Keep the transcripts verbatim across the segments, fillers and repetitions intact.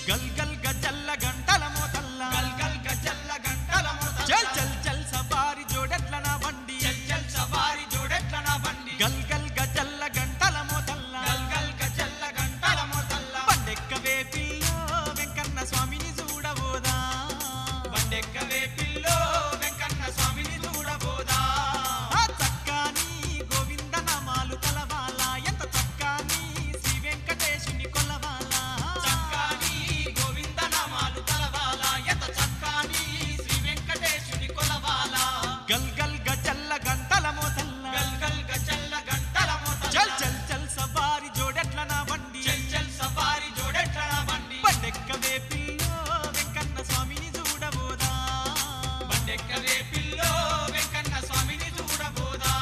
గల్ గల్ గజల్ల గంటల మోతల్ల గల్ గల్ గజల్ల గంటల మోతల్ల చల్ చల్ చల్ సవారి జోడెట్ల నా బండి చల్ చల్ సవారి జోడెట్ల నా బండి గల్ గల్ గజల్ల గంటల మోతల్ల గల్ గల్ గజల్ల గంటల మోతల్ల బండెక్కవే పిల్లో వెంకన్న స్వామిని చూడబోదా బండెక్కవే పిల్లో వెంకన్న స్వామిని చూడబోదా చక్కాని గోవింద నామాలు తలవాలా ఎంత చక్కాని శ్రీ వెంకటేశుని కొలవాలా చక్కాని గోవింద నామాలు తలవాలా ఎంత చక్కాని శ్రీ వెంకటేశుని కొలవాలా గల్ గల్ గజల్ల గంటల మోతల్ల గల్ గల్ గజల్ల గంటల మోతల్ల చల్ చల్ చల్ సవారి జోడెట్ల నా బండి చల్ చల్ సవారి జోడెట్ల నా బండి బండెక్కవే పిల్లో వెంకన్న స్వామిని చూడబోదా బండెక్కవే పిల్లో వెంకన్న స్వామిని చూడబోదా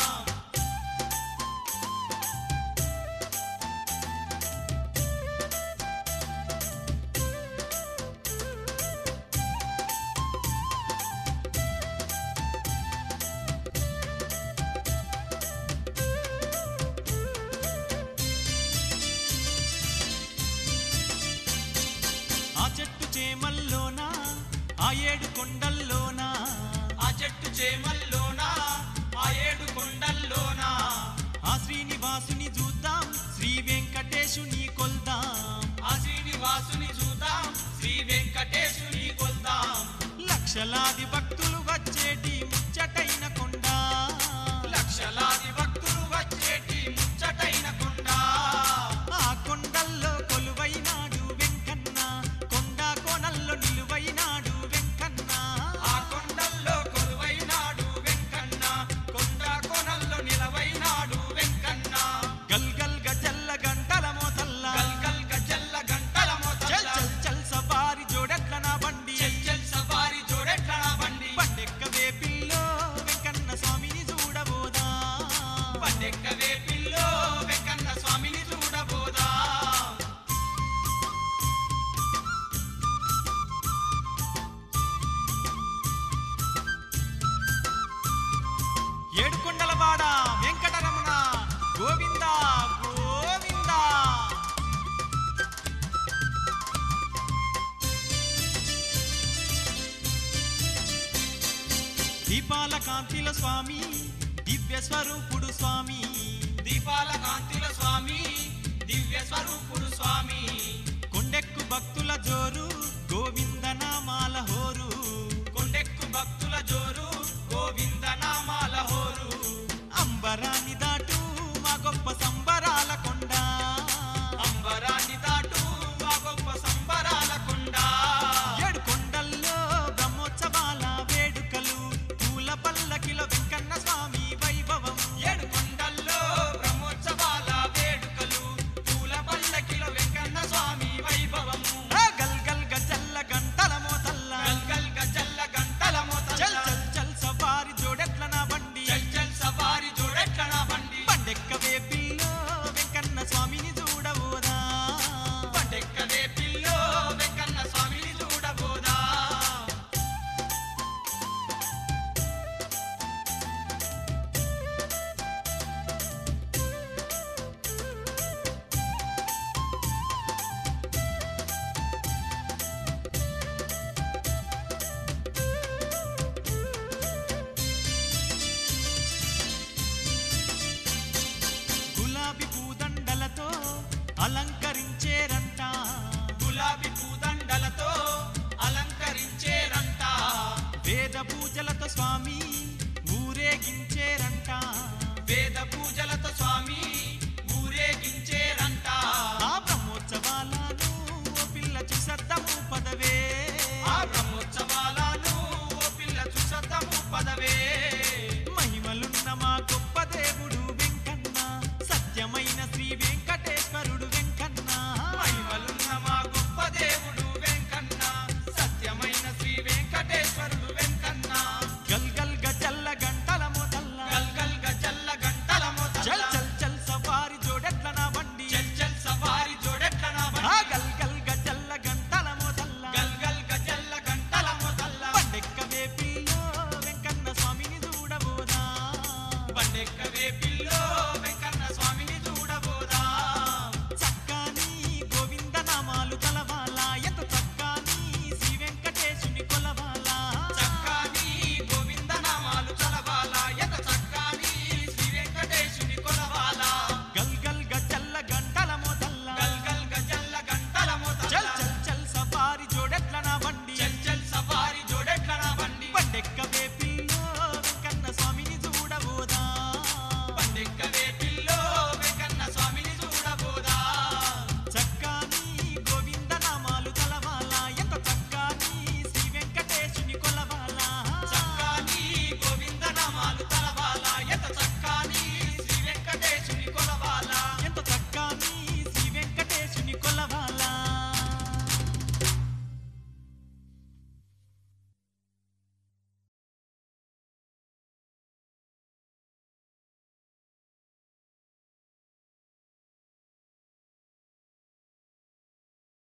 ఆ చెట్టు చేమల్లోనా ఆ ఏడు కొండల్లోనా ఆ చెట్టు చేమల్లోనా ఆ ఏడు కొండల్లోనా ఆ శ్రీనివాసుని చూద్దాం శ్రీ వెంకటేశుని కొల్దాం ఆ శ్రీనివాసుని చూద్దాం శ్రీ వెంకటేశుని కొల్దాం లక్షలాది భక్తులు వచ్చేటి ముచ్చటైన కొండ లక్షలాది భక్తులు వచ్చేటి ముచ్చటైన కొండ ఆ కొండల్లో కొలువైనాడు వెంకన్న కొండ కోనల్లో నిలువైనాడు వెంకన్న ఆ కొండల్లో కొలువైనాడు వెంకన్న కొండ కోనల్లో నిలవైనాడు వెంకన్న గల్ గల్ గజల్ల గంటల మోతల్ల గల్ గల్ గజల్ల గంటల చల్ మోతల్ల చల్ చల్ సవారి జోడెట్ల నా బండి చల్ చల్ సవారి జోడెట్ల నా బండి బండెక్కవే పిల్లో వెంకన్న స్వామిని చూడబోదా బండెక్కవే పిల్లో వెంకన్న స్వామిని చూడబోదా ఏడుకొండలవాడ వెంకటరమణ గోవింద గోవింద దీపాల కాంతిల స్వామి దివ్య స్వరూపుడు స్వామి దీపాల కాంతిల స్వామి దివ్య స్వరూపుడు స్వామి కొండెక్కు భక్తుల జోరు గోవింద నామాల హోరు కొండెక్కు భక్తుల జోరు గోవింద నామాల హోరు అంబరాన్ని దాటు మా గొప్ప సంబరాల కొండ అంబరాన్ని దాటు ఆ గొప్ప సంబరాల కొండ ఏడు కొండల్లో బ్రహ్మోత్సవాల వేడుకలు పూల పల్లకిలో వెంకన్న స్వామి వైభవం ఏడు కొండల్లో బ్రహ్మోత్సవాల వేడుకలు పూల పల్లకిలో వెంకన్న స్వామి వైభవము ఆ గల్ గల్ గజల్ల గంటల మోతల్ల గల్ గల్ గజల్ల గంటల చల్ మోతల్ల చల్ చల్ సవారి జోడెట్ల నా బండి చల్ చల్ సవారి జోడెట్ల నా బండి బండెక్కవే పిల్లో వెంకన్న స్వామిని చూడబోదా బండెక్కవే పిల్లో వెంకన్న స్వామిని చూడబోదా గులాబీ పూదండలతో అలంకరించేరంట గులాబీ పూదండలతో అలంకరించేరంట వేద పూజలతో స్వామి ఊరేగించేరంట వేద పూజలతో స్వామి